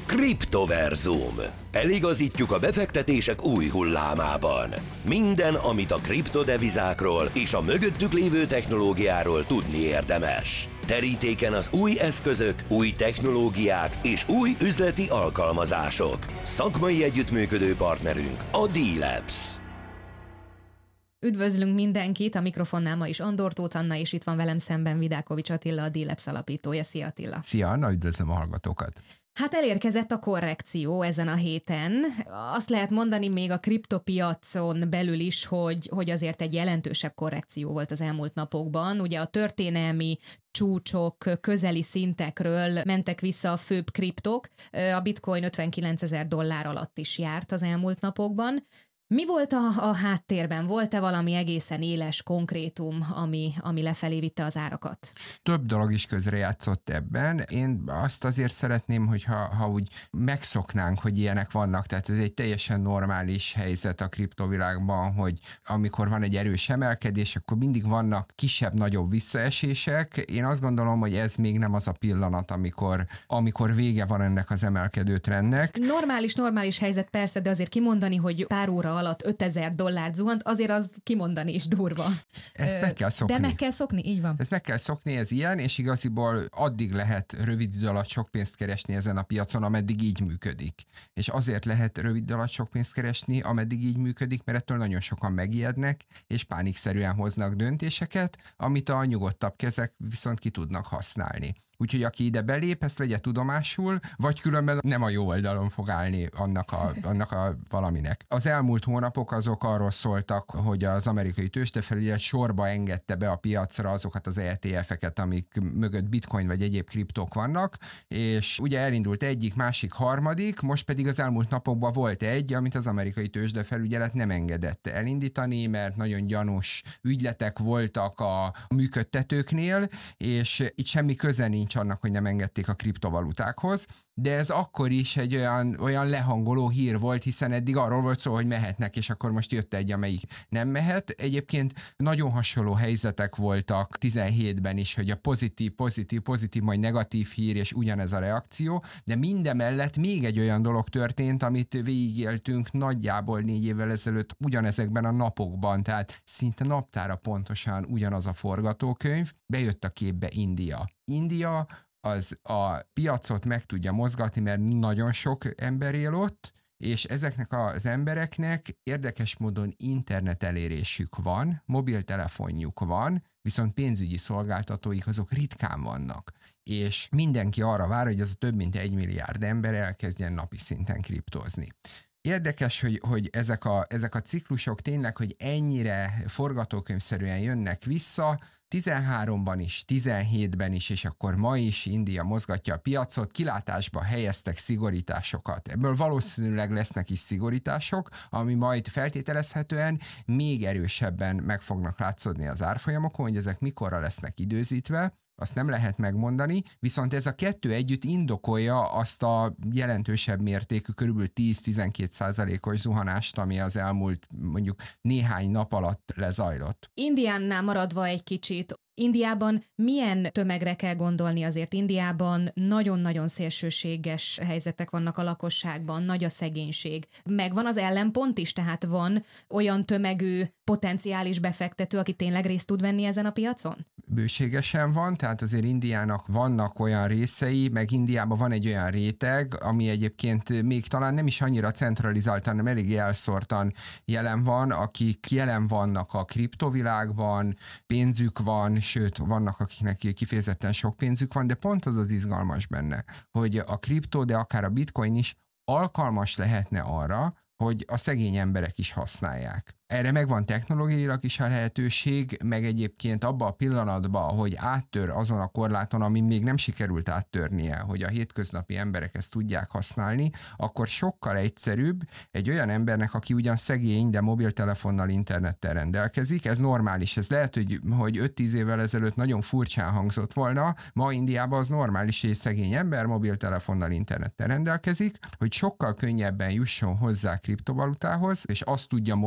Kriptoverzum. Eligazítjuk a befektetések új hullámában. Minden, amit a kriptodevizákról és a mögöttük lévő technológiáról tudni érdemes. Terítéken az új eszközök, új technológiák és új üzleti alkalmazások. Szakmai együttműködő partnerünk a D-Labs. Üdvözlünk mindenkit, a mikrofonnál ma is Andor Tóth Anna, és itt van velem szemben Vidákovics Attila, a D-Labs alapítója. Szia Attila! Szia Anna, üdvözlöm a hallgatókat! Hát elérkezett a korrekció ezen a héten. Azt lehet mondani még a kriptopiacon belül is, hogy azért egy jelentősebb korrekció volt az elmúlt napokban. Ugye a történelmi csúcsok közeli szintekről mentek vissza a főbb kriptok. A bitcoin $59,000 alatt is járt az elmúlt napokban. Mi volt a háttérben? Volt-e valami egészen éles konkrétum, ami lefelé vitte az árakat? Több dolog is közrejátszott ebben. Én azt azért szeretném, hogyha úgy megszoknánk, hogy ilyenek vannak, tehát ez egy teljesen normális helyzet a kriptovilágban, hogy amikor van egy erős emelkedés, akkor mindig vannak kisebb-nagyobb visszaesések. Én azt gondolom, hogy ez még nem az a pillanat, amikor vége van ennek az emelkedő trendnek. Normális helyzet persze, de azért kimondani, hogy pár óra alatt $5,000 zuhant, azért az kimondani is durva. Ezt meg kell szokni. De meg kell szokni, így van. Ezt meg kell szokni, ez ilyen, és igaziból addig lehet rövid idő alatt sok pénzt keresni ezen a piacon, ameddig így működik. És azért lehet rövid idő alatt sok pénzt keresni, ameddig így működik, mert ettől nagyon sokan megijednek, és pánikszerűen hoznak döntéseket, amit a nyugodtabb kezek viszont ki tudnak használni. Úgyhogy aki ide belép, ezt legye tudomásul, vagy különben nem a jó oldalon fog állni annak a valaminek. Az elmúlt hónapok azok arról szóltak, hogy az amerikai tőzsdefelügyelet sorba engedte be a piacra azokat az ETF-eket, amik mögött bitcoin vagy egyéb kriptók vannak, és ugye elindult egyik, másik, harmadik, most pedig az elmúlt napokban volt egy, amit az amerikai tőzsdefelügyelet nem engedett elindítani, mert nagyon gyanús ügyletek voltak a működtetőknél, és itt semmi köze nincs annak, hogy nem engedték a kriptovalutákhoz, de ez akkor is egy olyan lehangoló hír volt, hiszen eddig arról volt szó, hogy mehetnek, és akkor most jött egy, amelyik nem mehet. Egyébként nagyon hasonló helyzetek voltak 17-ben is, hogy a pozitív, majd negatív hír, és ugyanez a reakció, de mindemellett még egy olyan dolog történt, amit végigéltünk nagyjából 4 évvel ezelőtt ugyanezekben a napokban, tehát szinte naptára pontosan ugyanaz a forgatókönyv, bejött a képbe India az a piacot meg tudja mozgatni, mert nagyon sok ember él ott, és ezeknek az embereknek érdekes módon internet elérésük van, mobiltelefonjuk van, viszont pénzügyi szolgáltatóik azok ritkán vannak. És mindenki arra vár, hogy ez a több mint 1 milliárd ember elkezdjen napi szinten kriptózni. Érdekes, hogy ezek a ciklusok tényleg, hogy ennyire forgatókönyvszerűen jönnek vissza, 13-ban is, 17-ben is, és akkor ma is India mozgatja a piacot, kilátásba helyeztek szigorításokat. Ebből valószínűleg lesznek is szigorítások, ami majd feltételezhetően még erősebben meg fognak látszódni az árfolyamokon, hogy ezek mikorra lesznek időzítve, azt nem lehet megmondani, viszont ez a kettő együtt indokolja azt a jelentősebb mértékű, körülbelül 10-12%-os zuhanást, ami az elmúlt mondjuk néhány nap alatt lezajlott. Indiánnál maradva egy kicsit, Indiában milyen tömegre kell gondolni? Azért Indiában nagyon-nagyon szélsőséges helyzetek vannak a lakosságban, nagy a szegénység. Megvan az ellenpont is, tehát van olyan tömegű potenciális befektető, aki tényleg részt tud venni ezen a piacon? Bőségesen van, tehát azért Indiának vannak olyan részei, meg Indiában van egy olyan réteg, ami egyébként még talán nem is annyira centralizáltan, hanem elég elszórtan jelen van, akik jelen vannak a kriptovilágban, pénzük van, sőt, vannak, akiknek kifejezetten sok pénzük van, de pont az izgalmas benne, hogy a kriptó, de akár a bitcoin is alkalmas lehetne arra, hogy a szegény emberek is használják. Erre megvan technológiailag is a lehetőség, meg egyébként abban a pillanatban, hogy áttör azon a korláton, amin még nem sikerült áttörnie, hogy a hétköznapi emberek ezt tudják használni, akkor sokkal egyszerűbb egy olyan embernek, aki ugyan szegény, de mobiltelefonnal, internettel rendelkezik. Ez normális. Ez lehet, hogy 5-10 évvel ezelőtt nagyon furcsán hangzott volna. Ma Indiában az normális, hogy egy szegény ember mobiltelefonnal, internettel rendelkezik, hogy sokkal könnyebben jusson hozzá kriptovalutához, és azt tudja mozgatni,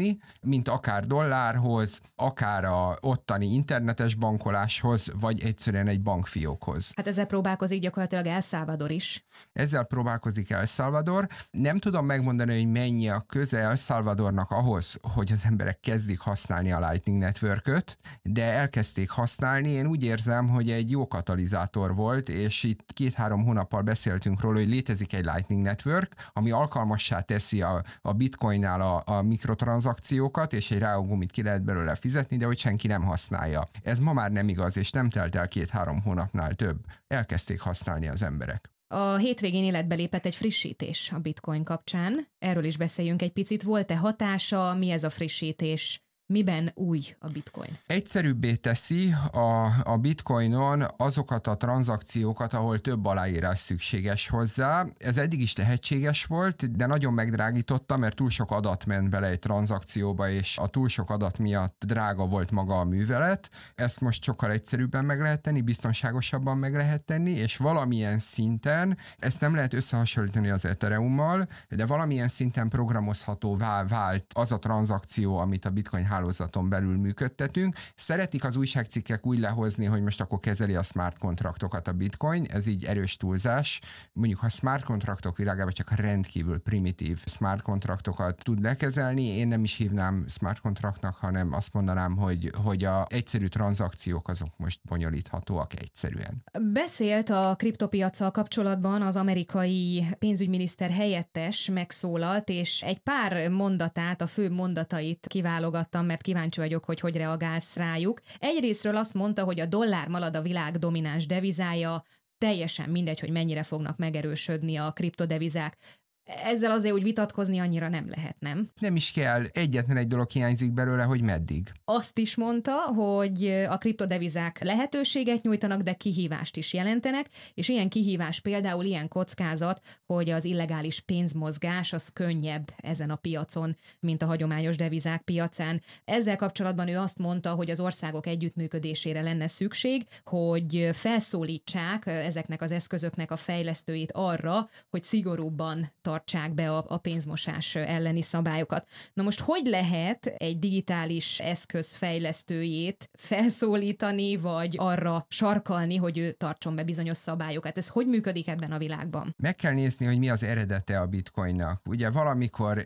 hozzáférni, mint akár dollárhoz, akár a ottani internetes bankoláshoz, vagy egyszerűen egy bankfiókhoz. Hát ezzel próbálkozik gyakorlatilag El Salvador is. Ezzel próbálkozik El Salvador. Nem tudom megmondani, hogy mennyi a köze El Salvadornak ahhoz, hogy az emberek kezdik használni a Lightning Networköt, de elkezdték használni. Én úgy érzem, hogy egy jó katalizátor volt, és itt 2-3 hónappal beszéltünk róla, hogy létezik egy Lightning Network, ami alkalmassá teszi a bitcoinnál a mikrotranszakciókat, és egy ráugómit ki lehet belőle fizetni, de hogy senki nem használja. Ez ma már nem igaz, és nem telt el 2-3 hónapnál több. Elkezdték használni az emberek. A hétvégén életbe lépett egy frissítés a bitcoin kapcsán. Erről is beszéljünk egy picit. Volt-e hatása? Mi ez a frissítés? Miben új a bitcoin? Egyszerűbbé teszi a bitcoinon azokat a tranzakciókat, ahol több aláírás szükséges hozzá. Ez eddig is lehetséges volt, de nagyon megdrágította, mert túl sok adat ment bele egy tranzakcióba, és a túl sok adat miatt drága volt maga a művelet. Ezt most sokkal egyszerűbben meg lehet tenni, biztonságosabban meg lehet tenni, és valamilyen szinten, ezt nem lehet összehasonlítani az Ethereummal, de valamilyen szinten programozhatóvá vált az a tranzakció, amit a bitcoin hálózaton belül működtetünk. Szeretik az újságcikkek úgy lehozni, hogy most akkor kezeli a smart kontraktokat a bitcoin, ez így erős túlzás. Mondjuk, ha smart kontraktok világában csak rendkívül primitív smart kontraktokat tud lekezelni, én nem is hívnám smart kontraktnak, hanem azt mondanám, hogy a egyszerű tranzakciók azok most bonyolíthatóak egyszerűen. Beszélt a kriptopiaccal kapcsolatban az amerikai pénzügyminiszter helyettes, megszólalt, és egy pár mondatát, a fő mondatait kiválogattam, mert kíváncsi vagyok, hogy reagálsz rájuk. Egyrészről azt mondta, hogy a dollár marad a világ domináns devizája, teljesen mindegy, hogy mennyire fognak megerősödni a kriptodevizák. Ezzel azért úgy vitatkozni annyira nem lehet, nem? Nem is kell, egyetlen egy dolog hiányzik belőle, hogy meddig. Azt is mondta, hogy a kriptodevizák lehetőséget nyújtanak, de kihívást is jelentenek, és ilyen kihívás például ilyen kockázat, hogy az illegális pénzmozgás az könnyebb ezen a piacon, mint a hagyományos devizák piacán. Ezzel kapcsolatban ő azt mondta, hogy az országok együttműködésére lenne szükség, hogy felszólítsák ezeknek az eszközöknek a fejlesztőit arra, hogy szigorúbban tartsák be a pénzmosás elleni szabályokat. Na most hogy lehet egy digitális eszköz fejlesztőjét felszólítani, vagy arra sarkalni, hogy ő tartson be bizonyos szabályokat? Ez hogy működik ebben a világban? Meg kell nézni, hogy mi az eredete a bitcoinnak. Ugye valamikor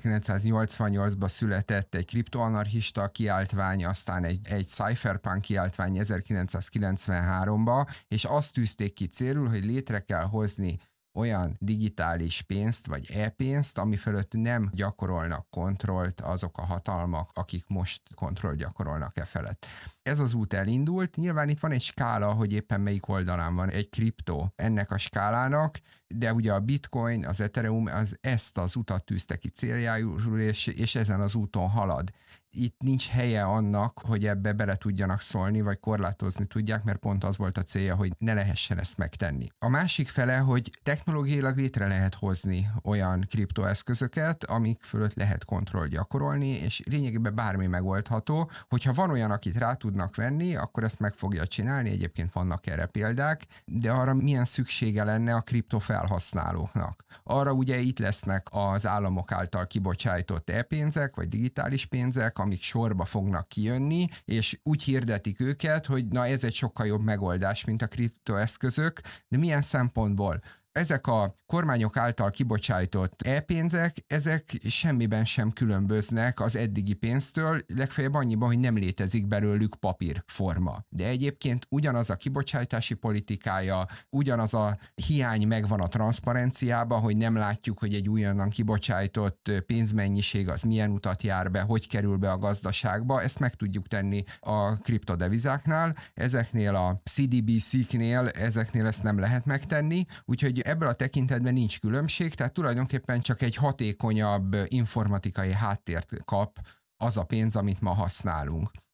1988-ban született egy kriptoanarchista kiáltvány, aztán egy cypherpunk kiáltvány 1993-ban, és azt tűzték ki célul, hogy létre kell hozni olyan digitális pénzt, vagy e-pénzt, ami fölött nem gyakorolnak kontrollt azok a hatalmak, akik most kontrollt gyakorolnak e felett. Ez az út elindult, nyilván itt van egy skála, hogy éppen melyik oldalán van egy kriptó ennek a skálának, de ugye a bitcoin, az Ethereum ezt az utat tűzte ki céljául, és ezen az úton halad. Itt nincs helye annak, hogy ebbe bele tudjanak szólni, vagy korlátozni tudják, mert pont az volt a célja, hogy ne lehessen ezt megtenni. A másik fele, hogy technológiailag létre lehet hozni olyan kriptoeszközöket, amik fölött lehet kontroll gyakorolni, és lényegében bármi megoldható. Hogyha van olyan, akit rá tudnak venni, akkor ezt meg fogja csinálni, egyébként vannak erre példák, de arra milyen szüksége lenne a kripto felhasználóknak. Arra ugye itt lesznek az államok által kibocsájtott e-pénzek, vagy digitális pénzek, amik sorba fognak kijönni, és úgy hirdetik őket, hogy na ez egy sokkal jobb megoldás, mint a kriptoeszközök, de milyen szempontból? Ezek a kormányok által kibocsájtott e-pénzek, ezek semmiben sem különböznek az eddigi pénztől, legfeljebb annyiban, hogy nem létezik belőlük papírforma. De egyébként ugyanaz a kibocsátási politikája, ugyanaz a hiány megvan a transzparenciában, hogy nem látjuk, hogy egy újonnan kibocsájtott pénzmennyiség az milyen utat jár be, hogy kerül be a gazdaságba, ezt meg tudjuk tenni a kriptodevizáknál, ezeknél a CDBC-knél, ezeknél ezt nem lehet megtenni, úgyhogy ebből a tekintetben nincs különbség, tehát tulajdonképpen csak egy hatékonyabb informatikai háttért kap az a pénz, amit ma használunk.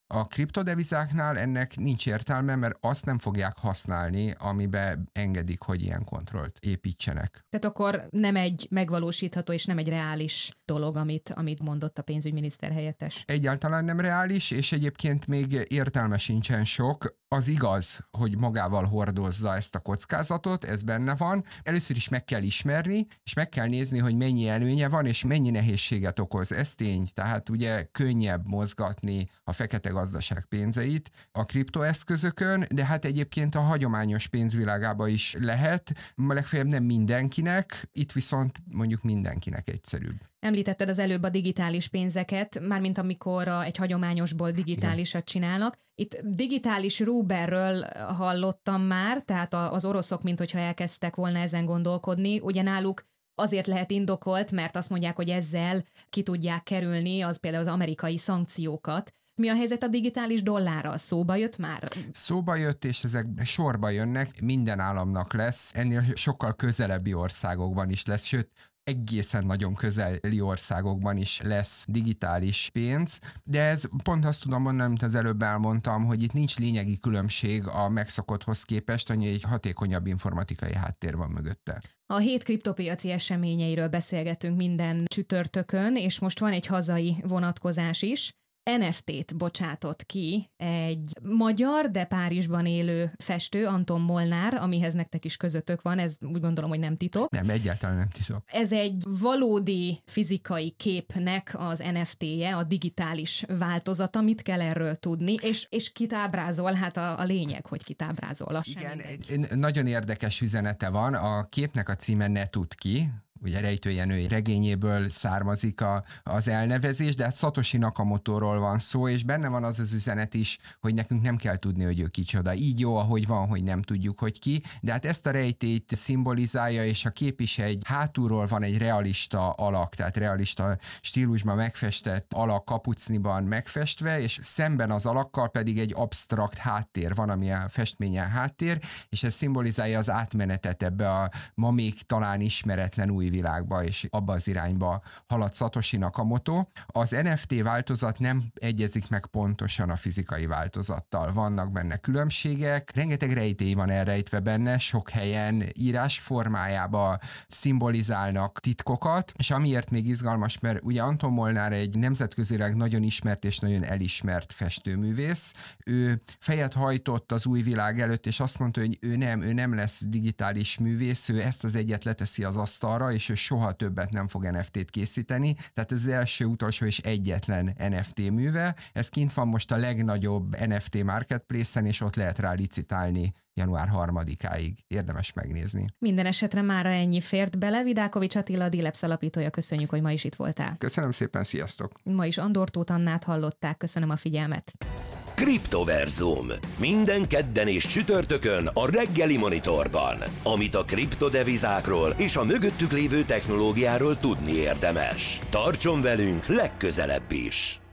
A kriptodevizáknál ennek nincs értelme, mert azt nem fogják használni, amiben engedik, hogy ilyen kontrollt építsenek. Tehát akkor nem egy megvalósítható és nem egy reális dolog, amit mondott a pénzügyminiszter helyettes. Egyáltalán nem reális, és egyébként még értelme sincsen sok. Az igaz, hogy magával hordozza ezt a kockázatot, ez benne van. Először is meg kell ismerni, és meg kell nézni, hogy mennyi előnye van, és mennyi nehézséget okoz. Ez tény, tehát ugye könnyebb mozgatni a fekete gazdaság pénzeit a kriptoeszközökön, de hát egyébként a hagyományos pénzvilágában is lehet, legfeljebb nem mindenkinek, itt viszont mondjuk mindenkinek egyszerűbb. Említetted az előbb a digitális pénzeket, mármint amikor egy hagyományosból digitálisat csinálnak. Itt digitális rubelről hallottam már, tehát az oroszok, minthogyha elkezdtek volna ezen gondolkodni, ugye náluk azért lehet indokolt, mert azt mondják, hogy ezzel ki tudják kerülni az például az amerikai szankciókat. Mi a helyzet a digitális dollárral? Szóba jött már? Szóba jött, és ezek sorba jönnek, minden államnak lesz, ennél sokkal közelebbi országokban is lesz, sőt, egészen nagyon közeli országokban is lesz digitális pénz, de ez pont azt tudom mondani, mint az előbb elmondtam, hogy itt nincs lényegi különbség a megszokotthoz képest, annyi egy hatékonyabb informatikai háttér van mögötte. A hét kriptopiaci eseményeiről beszélgetünk minden csütörtökön, és most van egy hazai vonatkozás is. NFT-t bocsátott ki egy magyar, de Párizsban élő festő, Anton Molnár, amihez nektek is közöttök van, ez úgy gondolom, hogy nem titok. Nem, egyáltalán nem titok. Ez egy valódi fizikai képnek az NFT-je, a digitális változata, mit kell erről tudni, és kit ábrázol, hát a lényeg, hogy kit ábrázol. Igen, egy nagyon érdekes üzenete van, a képnek a címe Ne tudd ki, ugye Rejtő Jenő regényéből származik az elnevezés, de hát Satoshi Nakamotóról van szó, és benne van az üzenet is, hogy nekünk nem kell tudni, hogy ő kicsoda. Így jó, ahogy van, hogy nem tudjuk, hogy ki, de hát ezt a rejtélyt szimbolizálja, és a kép is hátulról van egy realista alak, tehát realista stílusban megfestett alak kapucniban megfestve, és szemben az alakkal pedig egy absztrakt háttér van, ami a festményen háttér, és ez szimbolizálja az átmenetet ebbe a ma még talán ismeretlen új világba, és abba az irányba halad Satoshi Nakamoto. Az NFT változat nem egyezik meg pontosan a fizikai változattal. Vannak benne különbségek, rengeteg rejtély van elrejtve benne, sok helyen írás formájába szimbolizálnak titkokat, és amiért még izgalmas, mert ugye Anton Molnár egy nemzetközileg nagyon ismert és nagyon elismert festőművész. Ő fejet hajtott az új világ előtt, és azt mondta, hogy ő nem lesz digitális művész, ő ezt az egyet leteszi az asztalra, és ő soha többet nem fog NFT-t készíteni, tehát ez az első, utolsó és egyetlen NFT műve. Ez kint van most a legnagyobb NFT marketplace-en, és ott lehet rá licitálni január 3-áig. Érdemes megnézni. Minden esetre mára ennyi fért bele. Vidákovics Attila, a D-Labs alapítója, köszönjük, hogy ma is itt voltál. Köszönöm szépen, sziasztok! Ma is Andor Tóth Annát hallották, köszönöm a figyelmet. Kriptoverzum. Minden kedden és csütörtökön a reggeli Monitorban. Amit a kriptodevizákról és a mögöttük lévő technológiáról tudni érdemes. Tartson velünk legközelebb is!